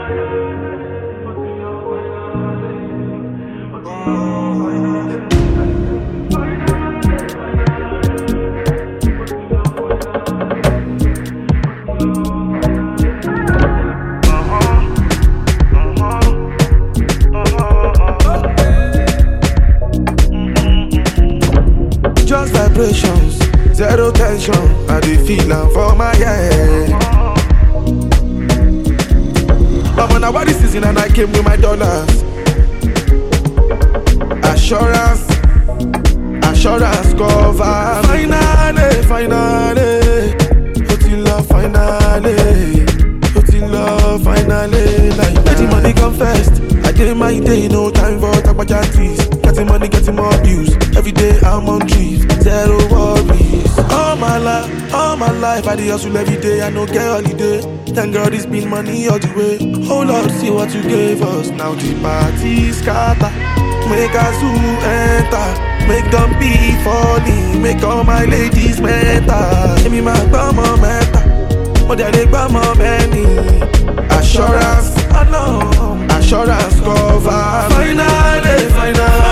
Just vibrations, zero tension. I dey feel am for my head. I'm on a body season and I came with my dollars. Assurance cover. Finally, finally. Like, let the money come first. I did my day, no time for tabajantis. Getting money, getting more views. Every day I'm on trees, zero worries. All my life, I dey hustle every day. I no get holiday. Thank God it's been money all the way. Oh Lord, see what you gave us. Now the party scatter. Make a zoo enter. Make them be falling. Make all my ladies meta. Give me my bummer meta. Oh, they bummer many. Assurance, I know. Assurance cover. Finally.